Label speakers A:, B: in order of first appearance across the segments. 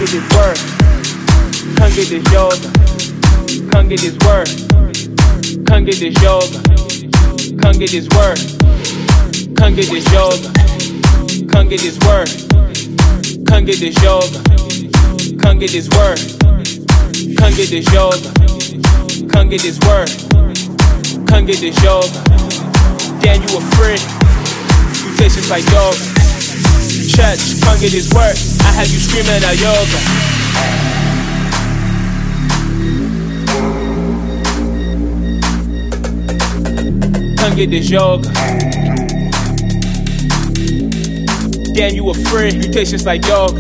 A: get this word. Come get this yoga. Come get this word. Come get this yoga. Come get this word. Come get this yoga. Come get this word. Come get this yoga. Come get this word. Come get this yoga. Come get this word. Come get this yoga. Damn, you a freak. You taste just like yoga. Church, come get this word. I had you screaming out yoga. Come get this yoga. Damn, you a freak. You taste just like yoga.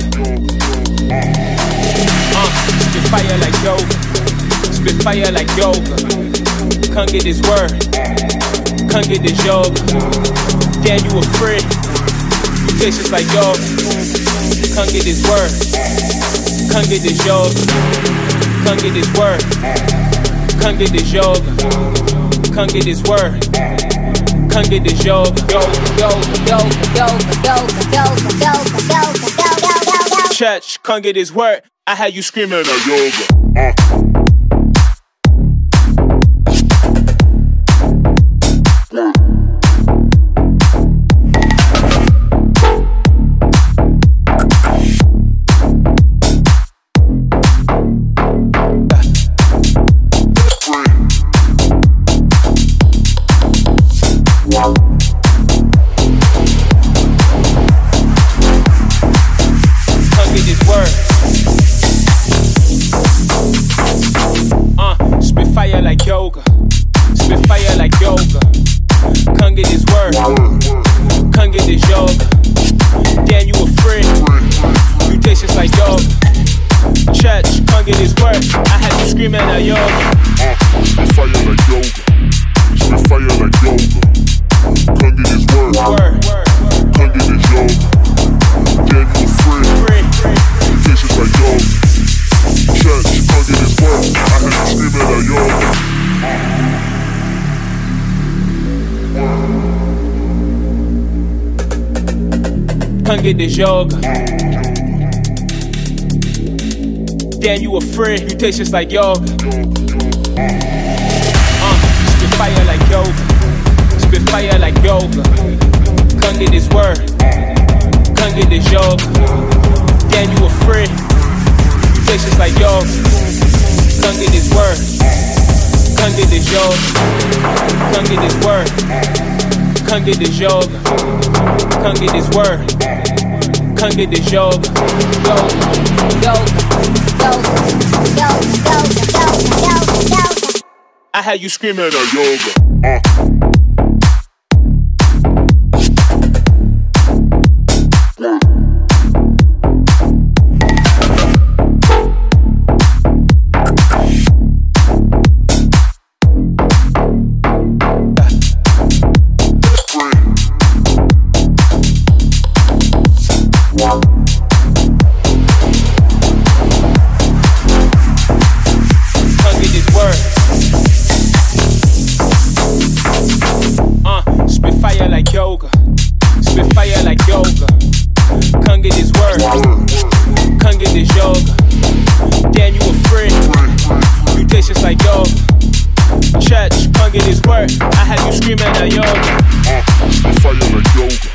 A: Spit fire like yoga. Spit fire like yoga. Come get this word. Come get this yoga. Damn, you a freak. You taste just like yoga. Come get this word. Come get this yoga. Come get this word. Come get this yoga. Come get this word. Come get this yoga. Church, come get this word. I had you screaming at yoga. Come get this yoga. Damn, you a freak. You taste just like yoga. Spit fire like yoga. Spit fire like yoga. Come get this word. Come get this yoga. Damn, you a freak. You taste just like yoga. Come get this word. Come get this yoga. Come get this word. Come get this yoga. Come get this word. Come get this yoga. I had you screaming at yoga. I had you screaming at yoga. Fire like yoga.